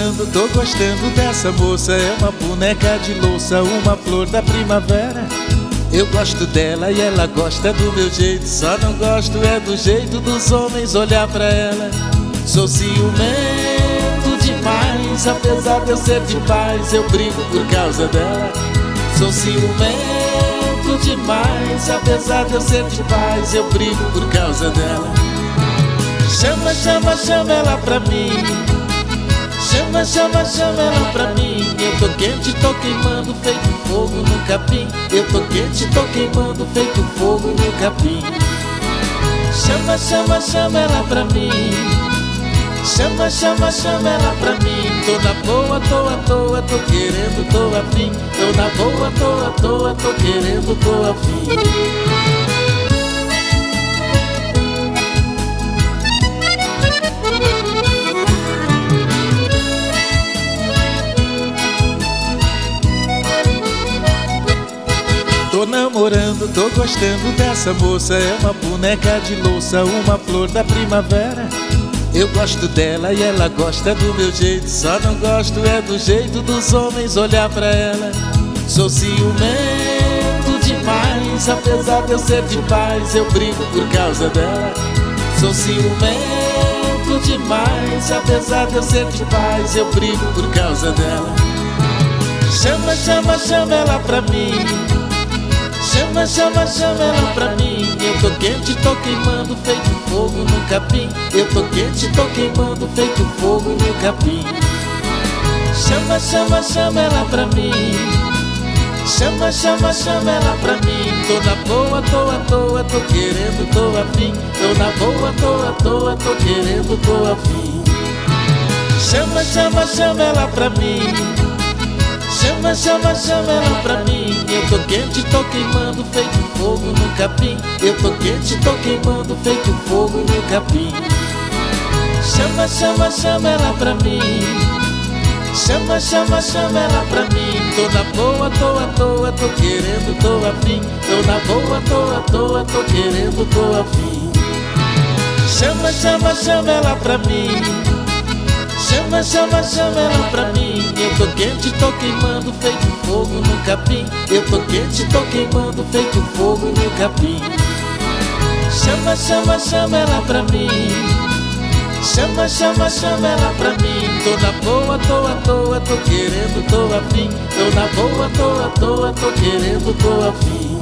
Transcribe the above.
namorando, tô gostando dessa moça. É uma boneca de louça, uma flor da primavera. Eu gosto dela e ela gosta do meu jeito. Só não gosto é do jeito dos homens olhar pra ela. Sou ciumento demais, apesar de eu ser de paz, eu brigo por causa dela. Sou ciumento demais, apesar de eu ser de paz, eu brigo por causa dela. Chama, chama, chama ela pra mim. Chama, chama, chama ela pra mim. Eu tô quente, tô queimando, feito fogo no capim. Eu tô quente, tô queimando, feito fogo no capim. Chama, chama, chama ela pra mim. Chama, chama, chama ela pra mim. Tô na boa, tô à toa, tô querendo, tô afim. Tô na boa, tô à toa, tô querendo, tô afim. Tô namorando, tô gostando dessa moça. É uma boneca de louça, uma flor da primavera. Eu gosto dela e ela gosta do meu jeito. Só não gosto é do jeito dos homens olhar pra ela. Sou ciumento demais, apesar de eu ser de paz, eu brigo por causa dela. Sou ciumento demais, apesar de eu ser de paz, eu brigo por causa dela. Chama, chama, chama ela pra mim. Chama, chama, chama ela pra mim. Eu tô quente, tô queimando, feito fogo no capim. Eu tô quente, tô queimando, feito fogo no capim. Chama, chama, chama ela pra mim. Chama, chama, chama ela pra mim. Tô na boa, tô à toa, tô querendo, tô afim. Tô na boa, tô à toa, tô querendo, tô afim. Chama, chama, chama ela pra mim. Chama, chama, chama ela pra mim. Eu tô quente, tô queimando, feito fogo no capim. Eu tô quente, tô queimando, feito fogo no capim. Chama, chama, chama ela pra mim. Chama, chama, chama ela pra mim. Tô na boa, tô à toa, tô querendo, tô afim. Tô na boa, tô à toa, tô querendo, tô afim. Chama, chama, chama ela pra mim. Chama, chama, chama ela pra mim. Eu tô quente, tô queimando, feito fogo no capim. Eu tô quente, tô queimando, feito fogo no capim. Chama, chama, chama ela pra mim. Chama, chama, chama ela pra mim. Tô na boa, tô à toa, tô querendo, tô afim. Tô na boa, tô à toa, tô querendo, tô afim.